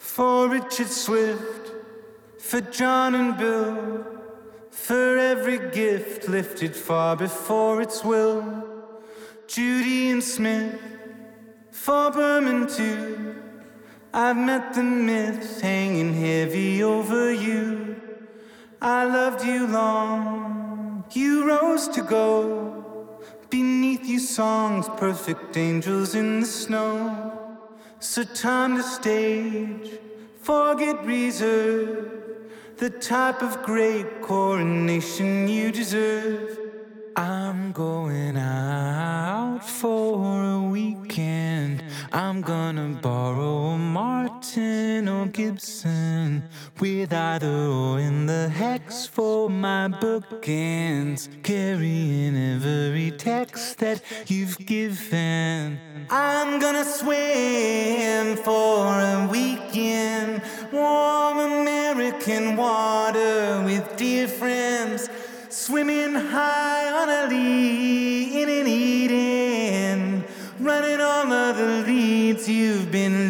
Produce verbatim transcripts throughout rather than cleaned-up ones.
For Richard Swift, for John and Bill, for every gift lifted far before its will. Judy and Smith, for Berman too. I've met the myths hanging heavy over you. I loved you long, you rose to go. Beneath you songs, perfect angels in the snow. So time to stage, forget reserve, the type of great coronation you deserve. I'm going out for a weekend. I'm gonna borrow a Martin or Gibson, with either or in the hex for my bookends, carrying every text that you've given. I'm gonna swim for a weekend, warm American water with dear friends, swimming high on a lea in an Eden, running all of the leads you've been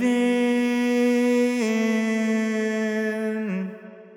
leaving.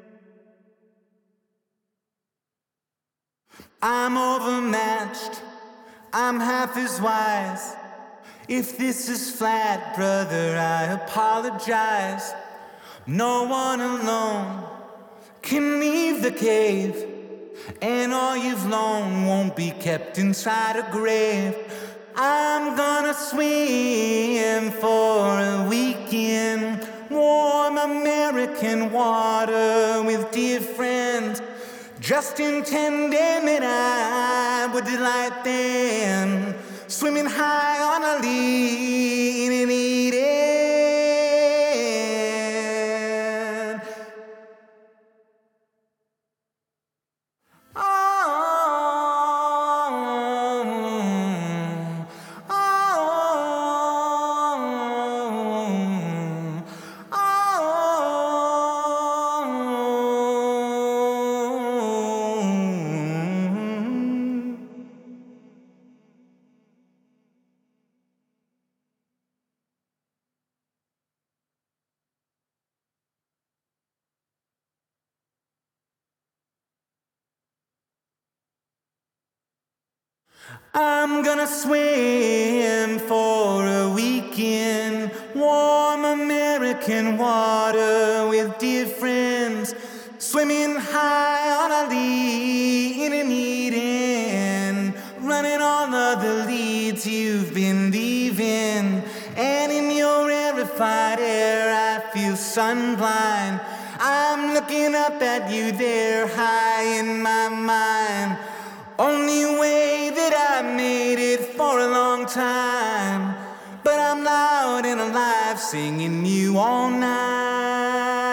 I'm overmatched, I'm half as wise. If this is flat, brother, I apologize. No one alone can leave the cave, and all you've known won't be kept inside a grave. I'm gonna swim for a weekend, warm American water with dear friends, just intending that I would delight them, swimming high on a lea in an Eden. I'm gonna swim for a weekend, warm American water with dear friends, swimming high on a lea in an Eden, running all of the leads you've been leaving. And in your rarefied air I feel sunblind. I'm looking up at you there high in my mind. Only way that I made it for a long time, but I'm loud and alive singing you all night.